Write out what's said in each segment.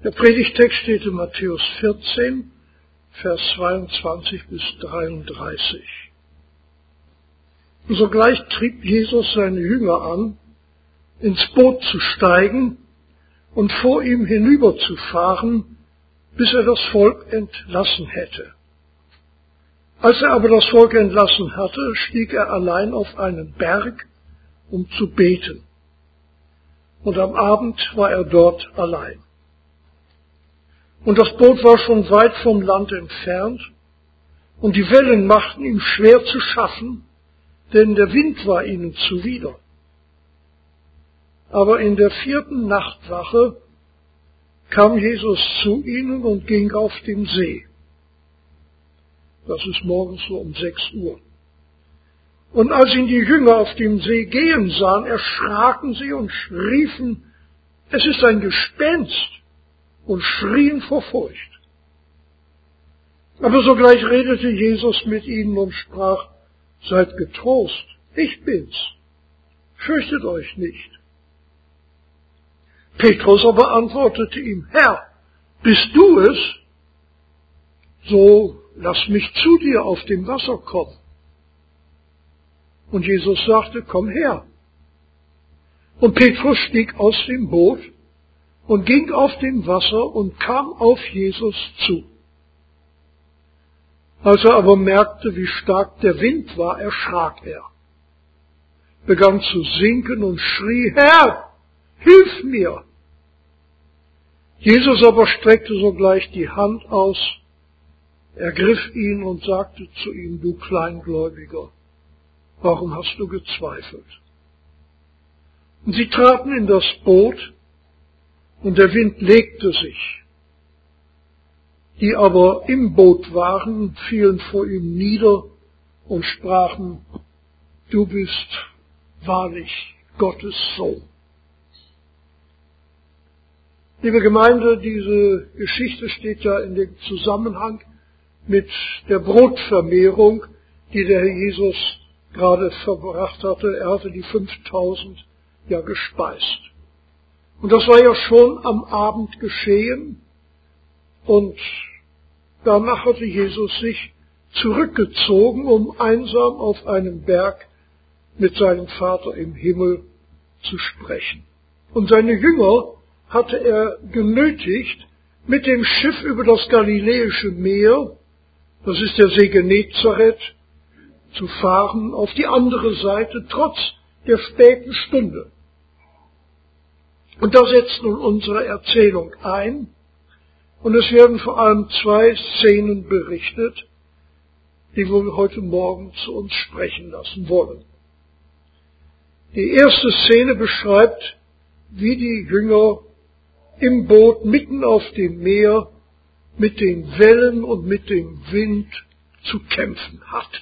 Der Predigtext steht in Matthäus 14, Vers 22 bis 33. Und sogleich trieb Jesus seine Jünger an, ins Boot zu steigen und vor ihm hinüberzufahren, bis er das Volk entlassen hätte. Als er aber das Volk entlassen hatte, stieg er allein auf einen Berg, um zu beten. Und am Abend war er dort allein. Und das Boot war schon weit vom Land entfernt, und die Wellen machten ihm schwer zu schaffen, denn der Wind war ihnen zuwider. Aber in der 4. Nachtwache kam Jesus zu ihnen und ging auf dem See. Das ist morgens so um 6 Uhr. Und als ihn die Jünger auf dem See gehen sahen, erschraken sie und riefen, es ist ein Gespenst, und schrien vor Furcht. Aber sogleich redete Jesus mit ihnen und sprach, seid getrost, ich bin's, fürchtet euch nicht. Petrus aber antwortete ihm, Herr, bist du es? So lass mich zu dir auf dem Wasser kommen. Und Jesus sagte, komm her. Und Petrus stieg aus dem Boot und ging auf dem Wasser und kam auf Jesus zu. Als er aber merkte, wie stark der Wind war, erschrak er, begann zu sinken und schrie, Herr, hilf mir! Jesus aber streckte sogleich die Hand aus, ergriff ihn und sagte zu ihm, du Kleingläubiger, warum hast du gezweifelt? Und sie traten in das Boot, und der Wind legte sich. Die aber im Boot waren, fielen vor ihm nieder und sprachen, du bist wahrlich Gottes Sohn. Liebe Gemeinde, diese Geschichte steht ja in dem Zusammenhang mit der Brotvermehrung, die der Herr Jesus gerade verbracht hatte. Er hatte die 5000 ja gespeist. Und das war ja schon am Abend geschehen. Und danach hatte Jesus sich zurückgezogen, um einsam auf einem Berg mit seinem Vater im Himmel zu sprechen. Und seine Jünger hatte er genötigt, mit dem Schiff über das Galiläische Meer, das ist der See Genezareth, zu fahren auf die andere Seite, trotz der späten Stunde. Und da setzt nun unsere Erzählung ein, und es werden vor allem 2 Szenen berichtet, die wir heute Morgen zu uns sprechen lassen wollen. Die erste Szene beschreibt, wie die Jünger im Boot mitten auf dem Meer mit den Wellen und mit dem Wind zu kämpfen hat.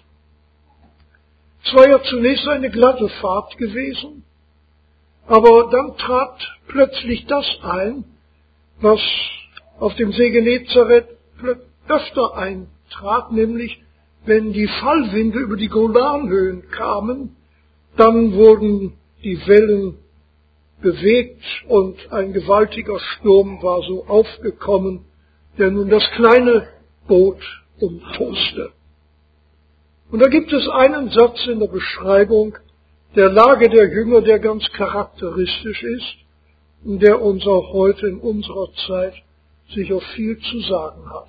Es war ja zunächst eine glatte Fahrt gewesen, aber dann trat plötzlich das ein, was auf dem See Genezareth öfter eintrat, nämlich wenn die Fallwinde über die Golanhöhen kamen, dann wurden die Wellen bewegt und ein gewaltiger Sturm war so aufgekommen, der nun das kleine Boot umtoste. Und da gibt es einen Satz in der Beschreibung der Lage der Jünger, der ganz charakteristisch ist und der uns auch heute in unserer Zeit sicher viel zu sagen hat.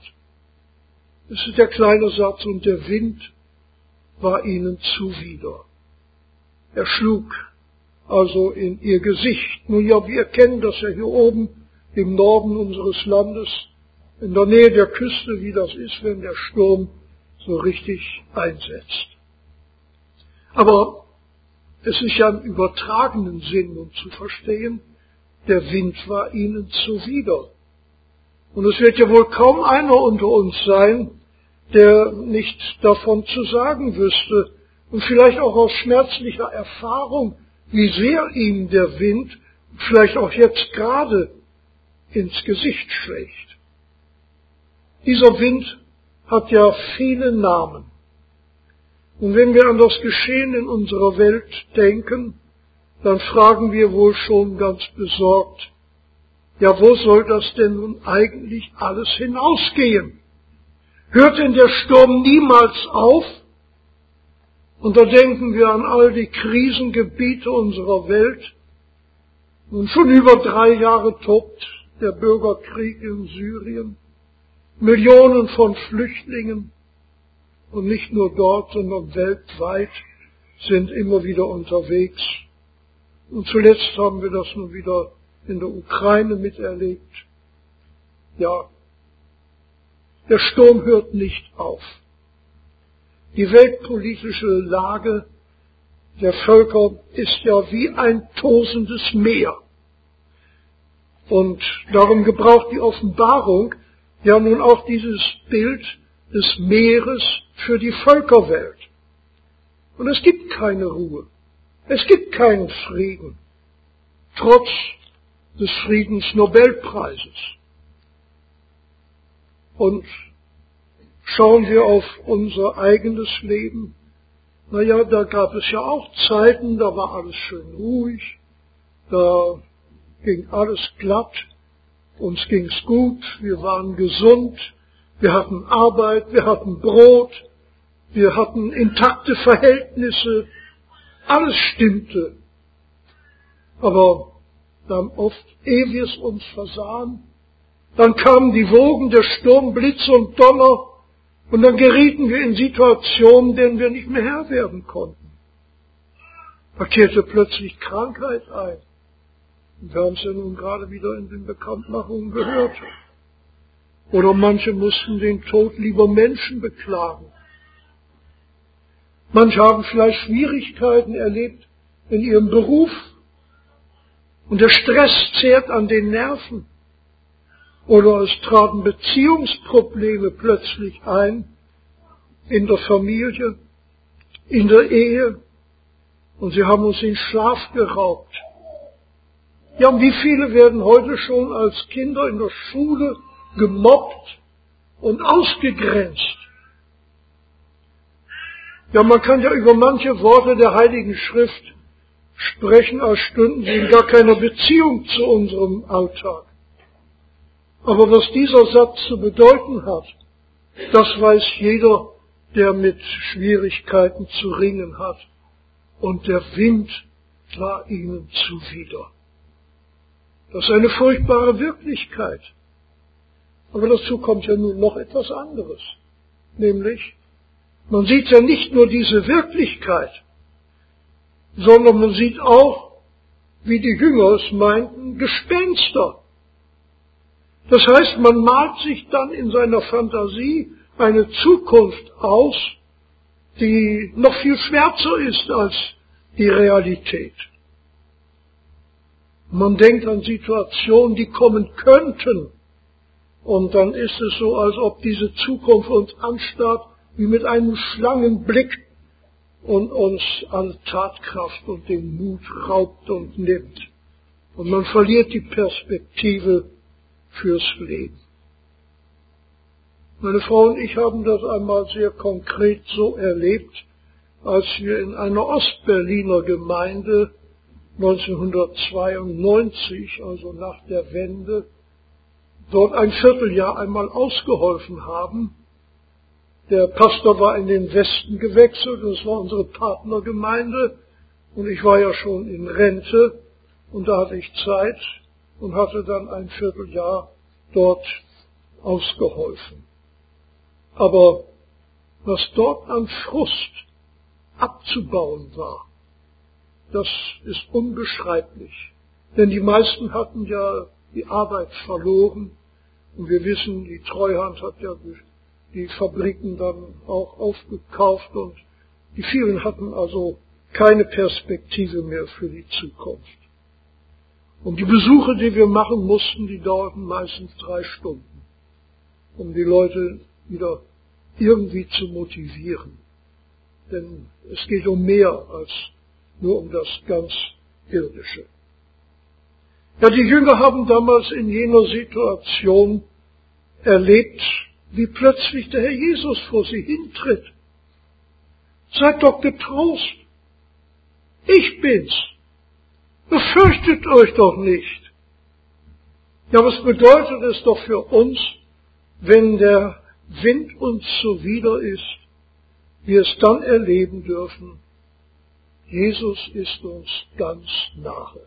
Es ist der kleine Satz, und der Wind war ihnen zuwider. Er schlug also in ihr Gesicht. Nun ja, wir kennen das ja hier oben im Norden unseres Landes, in der Nähe der Küste, wie das ist, wenn der Sturm so richtig einsetzt. Aber es ist ja im übertragenen Sinn nun zu verstehen, der Wind war ihnen zuwider. Und es wird ja wohl kaum einer unter uns sein, der nicht davon zu sagen wüsste und vielleicht auch aus schmerzlicher Erfahrung, wie sehr ihm der Wind vielleicht auch jetzt gerade ins Gesicht schlägt. Dieser Wind hat ja viele Namen. Und wenn wir an das Geschehen in unserer Welt denken, dann fragen wir wohl schon ganz besorgt, Ja, wo soll das denn nun eigentlich alles hinausgehen? Hört denn der Sturm niemals auf? Und da denken wir an all die Krisengebiete unserer Welt. Und schon über 3 Jahre tobt der Bürgerkrieg in Syrien. Millionen von Flüchtlingen, und nicht nur dort, sondern weltweit, sind immer wieder unterwegs. Und zuletzt haben wir das nun wieder in der Ukraine miterlebt. Ja, der Sturm hört nicht auf. Die weltpolitische Lage der Völker ist ja wie ein tosendes Meer. Und darum gebraucht die Offenbarung ja nun auch dieses Bild des Meeres für die Völkerwelt. Und es gibt keine Ruhe. Es gibt keinen Frieden, trotz des Friedensnobelpreises. Und schauen wir auf unser eigenes Leben. Naja, da gab es ja auch Zeiten, da war alles schön ruhig, da ging alles glatt, uns ging's gut, wir waren gesund, wir hatten Arbeit, wir hatten Brot, wir hatten intakte Verhältnisse, alles stimmte. Aber dann oft, ehe wir es uns versahen, dann kamen die Wogen, der Sturm, Blitz und Donner, und dann gerieten wir in Situationen, denen wir nicht mehr Herr werden konnten. Da kehrte plötzlich Krankheit ein. Und wir haben es ja nun gerade wieder in den Bekanntmachungen gehört. Oder manche mussten den Tod lieber Menschen beklagen. Manche haben vielleicht Schwierigkeiten erlebt in ihrem Beruf. Und der Stress zehrt an den Nerven. Oder es traten Beziehungsprobleme plötzlich ein in der Familie, in der Ehe. Und sie haben uns den Schlaf geraubt. Ja, und wie viele werden heute schon als Kinder in der Schule gemobbt und ausgegrenzt? Ja, man kann ja über manche Worte der Heiligen Schrift sprechen, als stünden sie in gar keiner Beziehung zu unserem Alltag. Aber was dieser Satz zu bedeuten hat, das weiß jeder, der mit Schwierigkeiten zu ringen hat. Und der Wind war ihnen zuwider. Das ist eine furchtbare Wirklichkeit. Aber dazu kommt ja nun noch etwas anderes. Nämlich, man sieht ja nicht nur diese Wirklichkeit, sondern man sieht auch, wie die Jünger es meinten, Gespenster. Das heißt, man malt sich dann in seiner Fantasie eine Zukunft aus, die noch viel schwärzer ist als die Realität. Man denkt an Situationen, die kommen könnten. Und dann ist es so, als ob diese Zukunft uns anstarrt, wie mit einem Schlangenblick und uns alle Tatkraft und den Mut raubt und nimmt. Und man verliert die Perspektive fürs Leben. Meine Frau und ich haben das einmal sehr konkret so erlebt, als wir in einer Ostberliner Gemeinde 1992, also nach der Wende, dort ein Vierteljahr einmal ausgeholfen haben. Der Pastor war in den Westen gewechselt, das war unsere Partnergemeinde, und ich war ja schon in Rente, und da hatte ich Zeit und hatte dann ein Vierteljahr dort ausgeholfen. Aber was dort an Frust abzubauen war, das ist unbeschreiblich. Denn die meisten hatten ja die Arbeit verloren. Und wir wissen, die Treuhand hat ja die Fabriken dann auch aufgekauft. Und die vielen hatten also keine Perspektive mehr für die Zukunft. Und die Besuche, die wir machen mussten, die dauerten meistens 3 Stunden, um die Leute wieder irgendwie zu motivieren. Denn es geht um mehr als nur um das ganz Irdische. Ja, die Jünger haben damals in jener Situation erlebt, wie plötzlich der Herr Jesus vor sie hintritt. Seid doch getrost. Ich bin's. Fürchtet euch doch nicht. Ja, was bedeutet es doch für uns, wenn der Wind uns zuwider ist, wir es dann erleben dürfen, Jesus ist uns ganz nahe.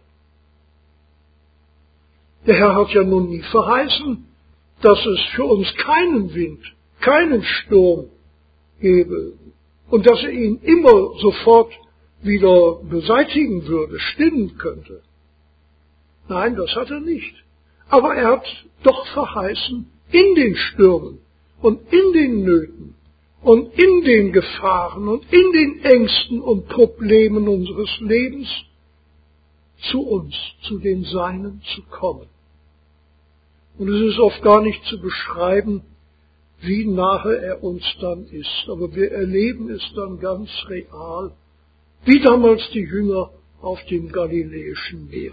Der Herr hat ja nun nie verheißen, dass es für uns keinen Wind, keinen Sturm gebe und dass er ihn immer sofort wieder beseitigen würde, stillen könnte. Nein, das hat er nicht. Aber er hat doch verheißen, in den Stürmen und in den Nöten und in den Gefahren und in den Ängsten und Problemen unseres Lebens zu uns, zu den Seinen zu kommen. Und es ist oft gar nicht zu beschreiben, wie nahe er uns dann ist. Aber wir erleben es dann ganz real, wie damals die Jünger auf dem Galiläischen Meer.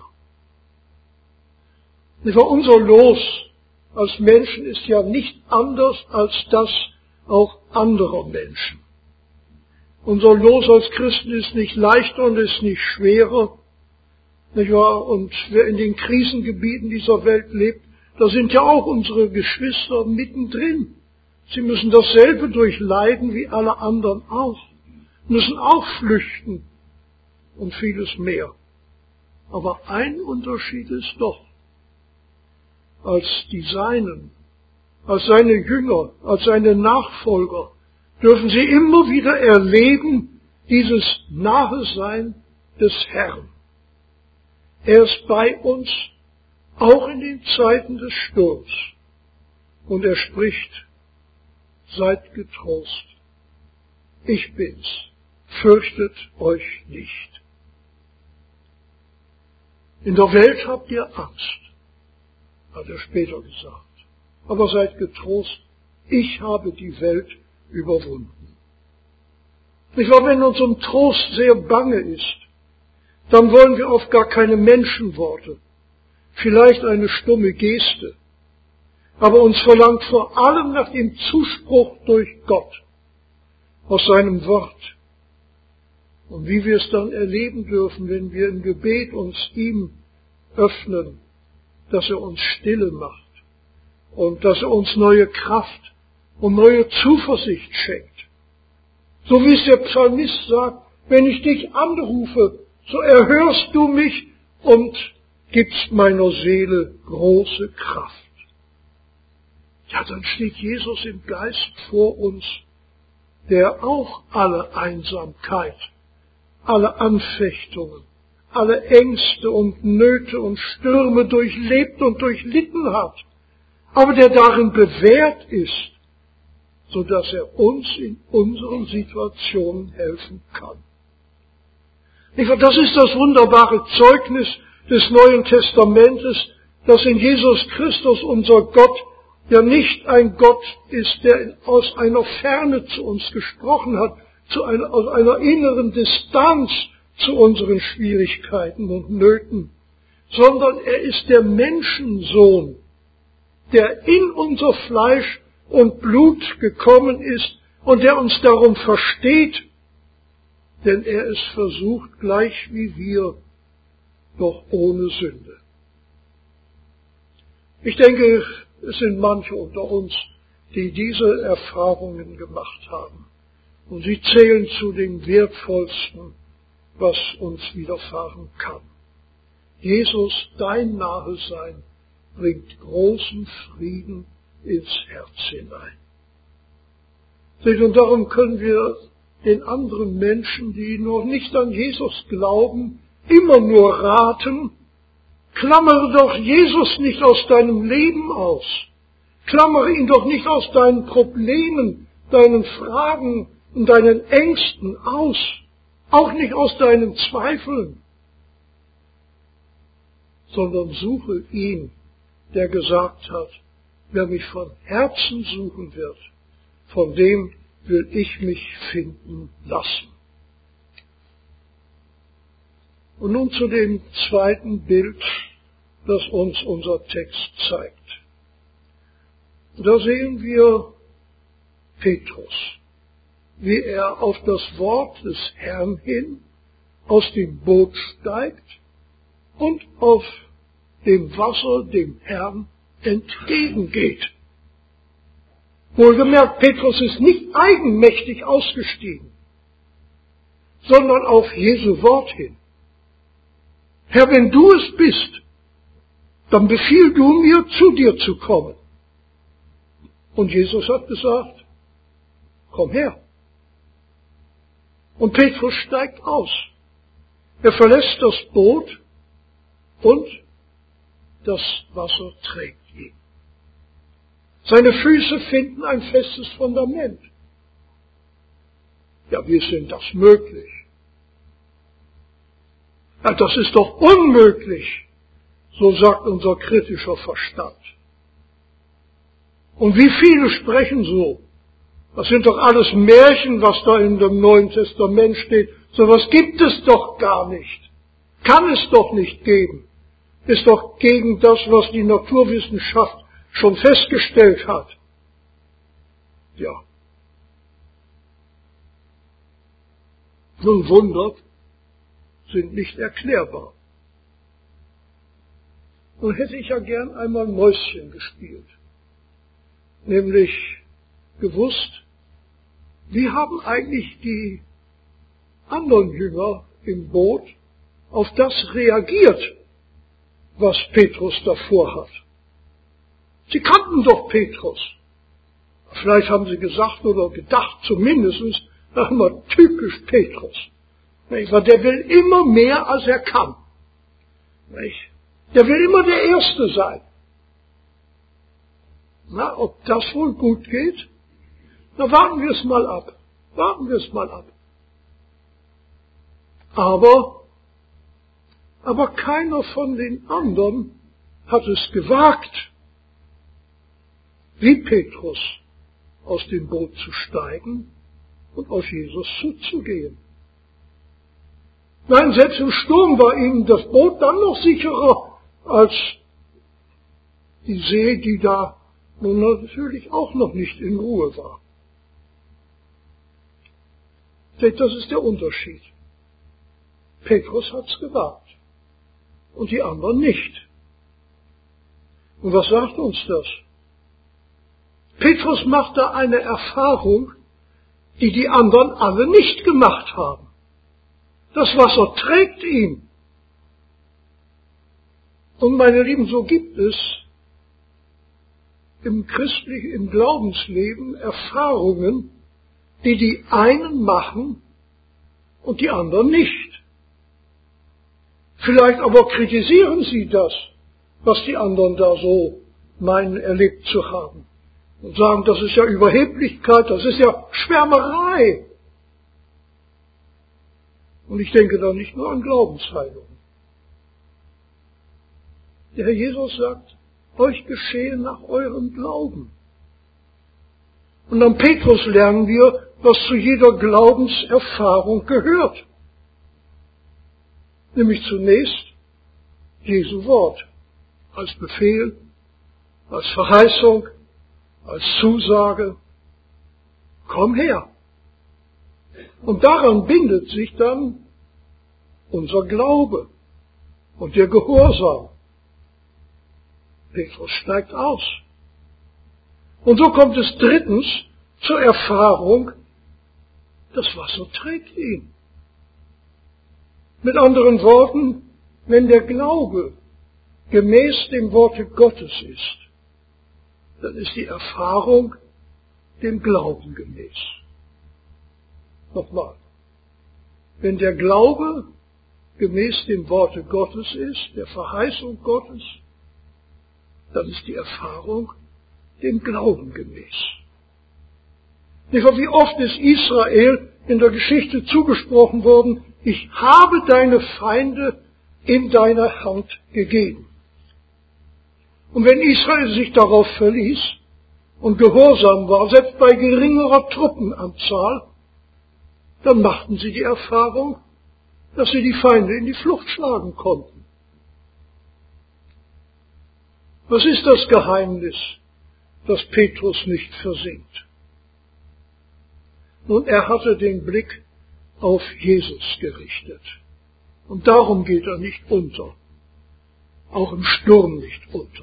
Unser Los als Menschen ist ja nicht anders als das auch anderer Menschen. Unser Los als Christen ist nicht leichter und ist nicht schwerer, nicht wahr? Und wer in den Krisengebieten dieser Welt lebt, da sind ja auch unsere Geschwister mittendrin. Sie müssen dasselbe durchleiden wie alle anderen auch, müssen auch flüchten und vieles mehr. Aber ein Unterschied ist doch, als die Seinen, als seine Jünger, als seine Nachfolger, dürfen sie immer wieder erleben, dieses Nahesein des Herrn. Er ist bei uns, auch in den Zeiten des Sturms. Und er spricht, seid getrost, ich bin's, fürchtet euch nicht. In der Welt habt ihr Angst, hat er später gesagt. Aber seid getrost, ich habe die Welt überwunden. Nicht wahr, wenn uns um Trost sehr bange ist, dann wollen wir oft gar keine Menschenworte, vielleicht eine stumme Geste, aber uns verlangt vor allem nach dem Zuspruch durch Gott aus seinem Wort. Und wie wir es dann erleben dürfen, wenn wir im Gebet uns ihm öffnen, dass er uns Stille macht und dass er uns neue Kraft und neue Zuversicht schenkt. So wie es der Psalmist sagt, wenn ich dich anrufe, so erhörst du mich und gibst meiner Seele große Kraft. Ja, dann steht Jesus im Geist vor uns, der auch alle Einsamkeit, alle Anfechtungen, alle Ängste und Nöte und Stürme durchlebt und durchlitten hat, aber der darin bewährt ist, so dass er uns in unseren Situationen helfen kann. Das ist das wunderbare Zeugnis des Neuen Testamentes, dass in Jesus Christus unser Gott ja nicht ein Gott ist, der aus einer Ferne zu uns gesprochen hat, aus einer inneren Distanz zu unseren Schwierigkeiten und Nöten, sondern er ist der Menschensohn, der in unser Fleisch und Blut gekommen ist und der uns darum versteht, denn er ist versucht gleich wie wir, doch ohne Sünde. Ich denke, es sind manche unter uns, die diese Erfahrungen gemacht haben. Und sie zählen zu den wertvollsten, was uns widerfahren kann. Jesus, dein Nahesein, bringt großen Frieden ins Herz hinein. Und darum können wir den anderen Menschen, die noch nicht an Jesus glauben, immer nur raten, klammere doch Jesus nicht aus deinem Leben aus. Klammere ihn doch nicht aus deinen Problemen, deinen Fragen und deinen Ängsten aus. Auch nicht aus deinen Zweifeln. Sondern suche ihn, der gesagt hat, wer mich von Herzen suchen wird, von dem will ich mich finden lassen. Und nun zu dem zweiten Bild, das uns unser Text zeigt. Da sehen wir Petrus, wie er auf das Wort des Herrn hin aus dem Boot steigt und auf dem Wasser dem Herrn entgegengeht. Wohlgemerkt, Petrus ist nicht eigenmächtig ausgestiegen, sondern auf Jesu Wort hin. Herr, wenn du es bist, dann befiehl du mir, zu dir zu kommen. Und Jesus hat gesagt, komm her. Und Petrus steigt aus. Er verlässt das Boot und das Wasser trägt ihn. Seine Füße finden ein festes Fundament. Ja, wie ist denn das möglich? Ja, das ist doch unmöglich, so sagt unser kritischer Verstand. Und wie viele sprechen so? Das sind doch alles Märchen, was da in dem Neuen Testament steht. So was gibt es doch gar nicht. Kann es doch nicht geben. Ist doch gegen das, was die Naturwissenschaft schon festgestellt hat. Ja. Nun Wunder sind nicht erklärbar. Nun hätte ich ja gern einmal Mäuschen gespielt. Nämlich gewusst, wie haben eigentlich die anderen Jünger im Boot auf das reagiert, was Petrus davor hat. Sie kannten doch Petrus. Vielleicht haben sie gesagt oder gedacht zumindest, mal typisch Petrus. Der will immer mehr, als er kann. Der will immer der Erste sein. Na, ob das wohl gut geht? Na, warten wir es mal ab. Warten wir es mal ab. Aber keiner von den anderen hat es gewagt, wie Petrus aus dem Boot zu steigen und auf Jesus zuzugehen. Nein, selbst im Sturm war ihnen das Boot dann noch sicherer als die See, die da nun natürlich auch noch nicht in Ruhe war. Seht, das ist der Unterschied. Petrus hat's gewagt und die anderen nicht. Und was sagt uns das? Petrus macht da eine Erfahrung, die die anderen alle nicht gemacht haben. Das Wasser trägt ihn. Und meine Lieben, so gibt es im christlichen, im Glaubensleben Erfahrungen, die die einen machen und die anderen nicht. Vielleicht aber kritisieren sie das, was die anderen da so meinen erlebt zu haben. Und sagen, das ist ja Überheblichkeit, das ist ja Schwärmerei. Und ich denke da nicht nur an Glaubensheilung. Der Herr Jesus sagt, euch geschehe nach eurem Glauben. Und an Petrus lernen wir, was zu jeder Glaubenserfahrung gehört. Nämlich zunächst Jesu Wort als Befehl, als Verheißung, als Zusage. Komm her. Und daran bindet sich dann unser Glaube und der Gehorsam. Petrus steigt aus. Und so kommt es drittens zur Erfahrung, das Wasser trägt ihn. Mit anderen Worten, wenn der Glaube gemäß dem Worte Gottes ist, dann ist die Erfahrung dem Glauben gemäß. Nochmal. Wenn der Glaube gemäß dem Worte Gottes ist, der Verheißung Gottes, dann ist die Erfahrung dem Glauben gemäß. Wie oft ist Israel in der Geschichte zugesprochen worden, ich habe deine Feinde in deiner Hand gegeben. Und wenn Israel sich darauf verließ und gehorsam war, selbst bei geringerer Truppenanzahl, dann machten sie die Erfahrung, dass sie die Feinde in die Flucht schlagen konnten. Was ist das Geheimnis, dass Petrus nicht versinkt? Nun, er hatte den Blick auf Jesus gerichtet. Und darum geht er nicht unter. auch im Sturm nicht unter.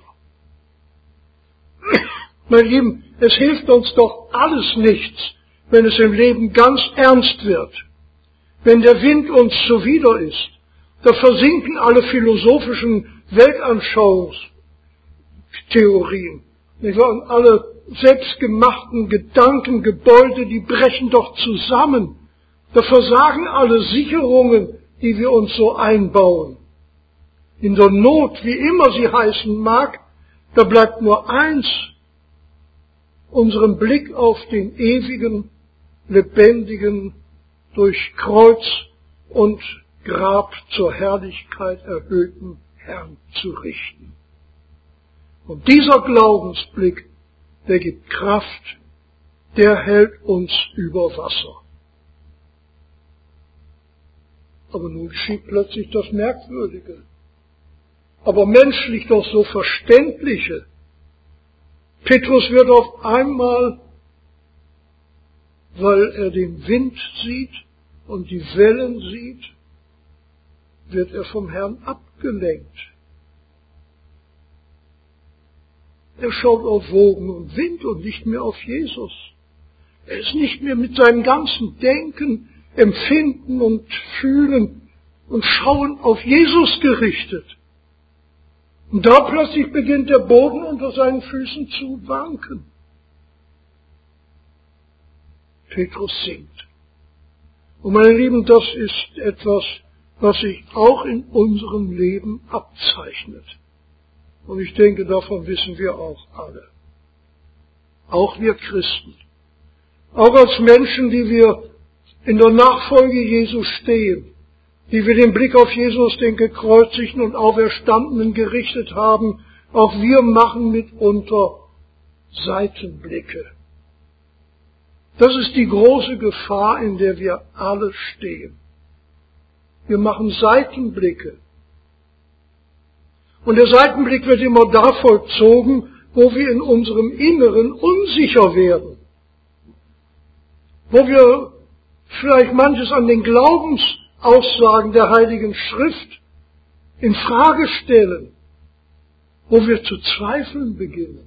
Meine Lieben, es hilft uns doch alles nichts, wenn es im Leben ganz ernst wird. Wenn der Wind uns zuwider ist, da versinken alle philosophischen Weltanschauungstheorien. Und alle selbstgemachten Gedankengebäude, die brechen doch zusammen. Da versagen alle Sicherungen, die wir uns so einbauen. In der Not, wie immer sie heißen mag, da bleibt nur eins, unseren Blick auf den ewigen, lebendigen, durch Kreuz und Grab zur Herrlichkeit erhöhten Herrn zu richten. Und dieser Glaubensblick, der gibt Kraft, der hält uns über Wasser. Aber nun geschieht plötzlich das Merkwürdige, aber menschlich doch so Verständliche. Petrus wird auf einmal, weil er den Wind sieht und die Wellen sieht, wird er vom Herrn abgelenkt. Er schaut auf Wogen und Wind und nicht mehr auf Jesus. Er ist nicht mehr mit seinem ganzen Denken, Empfinden und Fühlen und Schauen auf Jesus gerichtet. Und da plötzlich beginnt der Boden unter seinen Füßen zu wanken. Petrus sinkt. Und meine Lieben, das ist etwas, was sich auch in unserem Leben abzeichnet. Und ich denke, davon wissen wir auch alle. Auch wir Christen. Auch als Menschen, die wir in der Nachfolge Jesu stehen, die wir den Blick auf Jesus, den gekreuzigten und Auferstandenen, gerichtet haben, auch wir machen mitunter Seitenblicke. Das ist die große Gefahr, in der wir alle stehen. Wir machen Seitenblicke. Und der Seitenblick wird immer da vollzogen, wo wir in unserem Inneren unsicher werden. Wo wir vielleicht manches an den Glaubensaussagen der Heiligen Schrift in Frage stellen, wo wir zu zweifeln beginnen.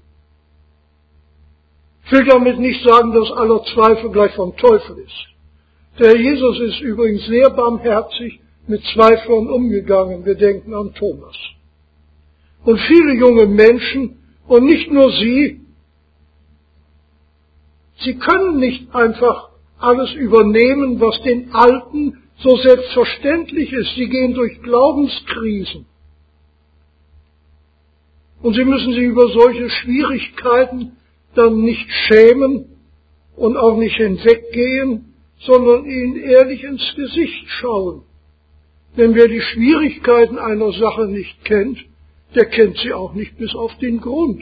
Ich will damit nicht sagen, dass aller Zweifel gleich vom Teufel ist. Der Herr Jesus ist übrigens sehr barmherzig mit Zweiflern umgegangen. Wir denken an Thomas. Und viele junge Menschen, und nicht nur sie können nicht einfach alles übernehmen, was den Alten so selbstverständlich ist. Sie gehen durch Glaubenskrisen. Und sie müssen sich über solche Schwierigkeiten dann nicht schämen und auch nicht hinweggehen, sondern ihnen ehrlich ins Gesicht schauen. Denn wer die Schwierigkeiten einer Sache nicht kennt, der kennt sie auch nicht bis auf den Grund.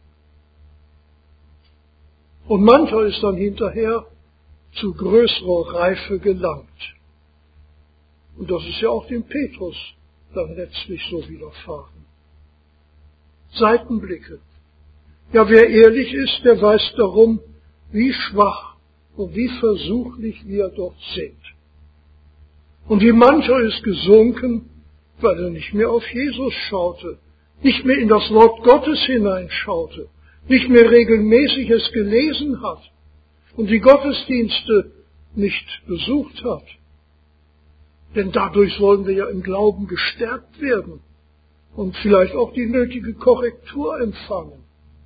Und mancher ist dann hinterher zu größerer Reife gelangt. Und das ist ja auch dem Petrus dann letztlich so widerfahren. Seitenblicke. Ja, wer ehrlich ist, der weiß darum, wie schwach und wie versuchlich wir dort sind. Und wie mancher ist gesunken, weil er nicht mehr auf Jesus schaute, nicht mehr in das Wort Gottes hineinschaute, nicht mehr regelmäßig es gelesen hat und die Gottesdienste nicht besucht hat. Denn dadurch sollen wir ja im Glauben gestärkt werden und vielleicht auch die nötige Korrektur empfangen.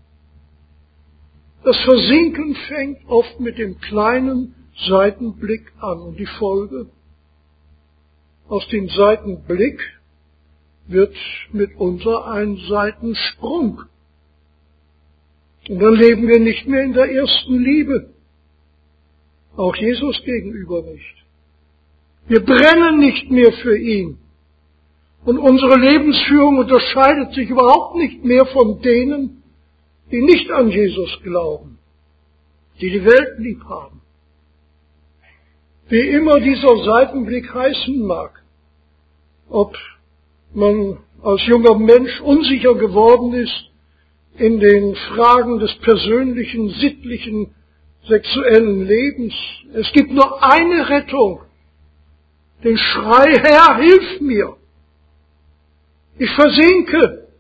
Das Versinken fängt oft mit dem kleinen Seitenblick an und die Folge: aus dem Seitenblick wird mitunter ein Seitensprung. Und dann leben wir nicht mehr in der ersten Liebe, auch Jesus gegenüber nicht. Wir brennen nicht mehr für ihn. Und unsere Lebensführung unterscheidet sich überhaupt nicht mehr von denen, die nicht an Jesus glauben, die die Welt lieb haben. Wie immer dieser Seitenblick heißen mag, ob man als junger Mensch unsicher geworden ist in den Fragen des persönlichen, sittlichen, sexuellen Lebens. Es gibt nur eine Rettung, den Schrei: Herr, hilf mir! Ich versinke!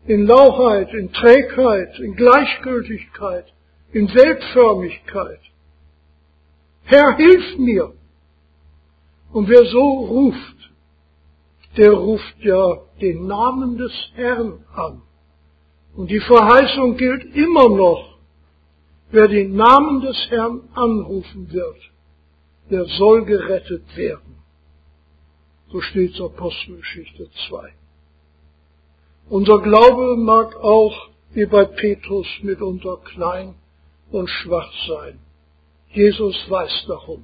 in Lauheit, in Trägheit, in Gleichgültigkeit, in Weltförmigkeit. Herr, hilf mir! Und wer so ruft, der ruft ja den Namen des Herrn an. Und die Verheißung gilt immer noch. Wer den Namen des Herrn anrufen wird, der soll gerettet werden. So steht es Apostelgeschichte 2. Unser Glaube mag auch, wie bei Petrus, mitunter klein und schwach sein. Jesus weiß darum.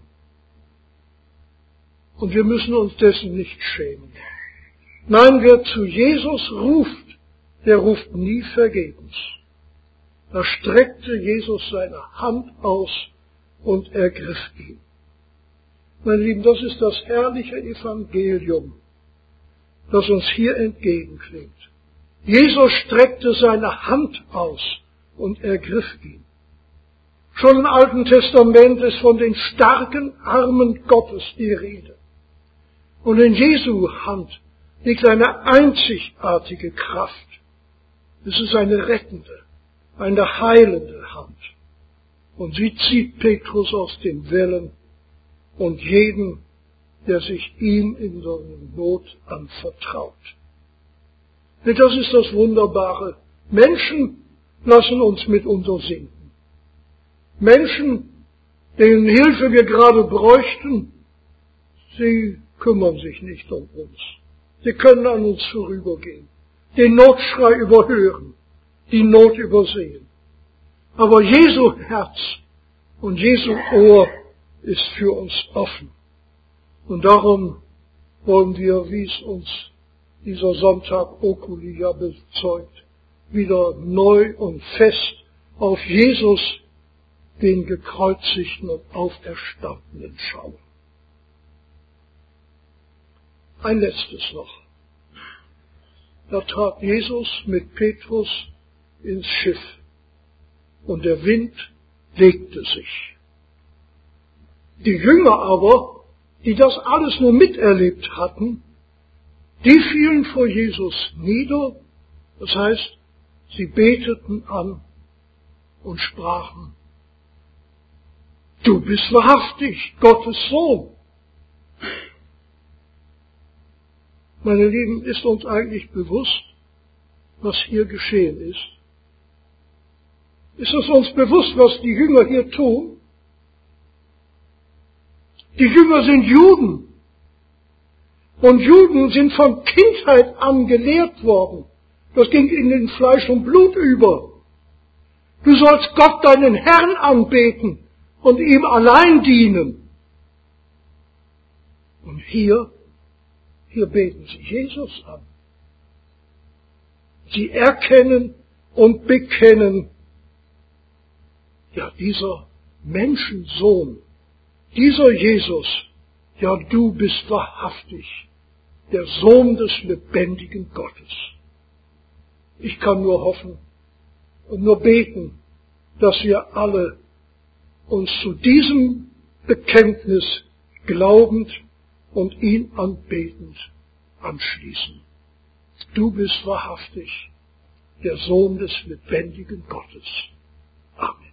Und wir müssen uns dessen nicht schämen. Nein, wer zu Jesus ruft, der ruft nie vergebens. Da streckte Jesus seine Hand aus und ergriff ihn. Meine Lieben, das ist das herrliche Evangelium, das uns hier entgegenklingt. Jesus streckte seine Hand aus und ergriff ihn. Schon im Alten Testament ist von den starken Armen Gottes die Rede. Und in Jesu Hand liegt eine einzigartige Kraft. Es ist eine rettende, eine heilende Hand. Und sie zieht Petrus aus den Wellen und jeden, der sich ihm in seiner Not anvertraut. Denn das ist das Wunderbare. Menschen lassen uns mitunter sinken. Menschen, deren Hilfe wir gerade bräuchten, sie kümmern sich nicht um uns. Sie können an uns vorübergehen, den Notschrei überhören, die Not übersehen. Aber Jesu Herz und Jesu Ohr ist für uns offen. Und darum wollen wir, wie es uns dieser Sonntag Oculi ja bezeugt, wieder neu und fest auf Jesus, den gekreuzigten und Auferstandenen, schauen. Ein letztes noch. Da trat Jesus mit Petrus ins Schiff und der Wind legte sich. Die Jünger aber, die das alles nur miterlebt hatten, die fielen vor Jesus nieder, das heißt, sie beteten an und sprachen: Du bist wahrhaftig Gottes Sohn. Meine Lieben, ist uns eigentlich bewusst, was hier geschehen ist? Ist es uns bewusst, was die Jünger hier tun? Die Jünger sind Juden. Und Juden sind von Kindheit an gelehrt worden. Das ging ihnen in Fleisch und Blut über. Du sollst Gott, deinen Herrn, anbeten und ihm allein dienen. Und hier beten sie Jesus an. Sie erkennen und bekennen, ja, dieser Menschensohn, dieser Jesus, ja, du bist wahrhaftig der Sohn des lebendigen Gottes. Ich kann nur hoffen und nur beten, dass wir alle uns zu diesem Bekenntnis glaubend und ihn anbetend anschließen. Du bist wahrhaftig der Sohn des lebendigen Gottes. Amen.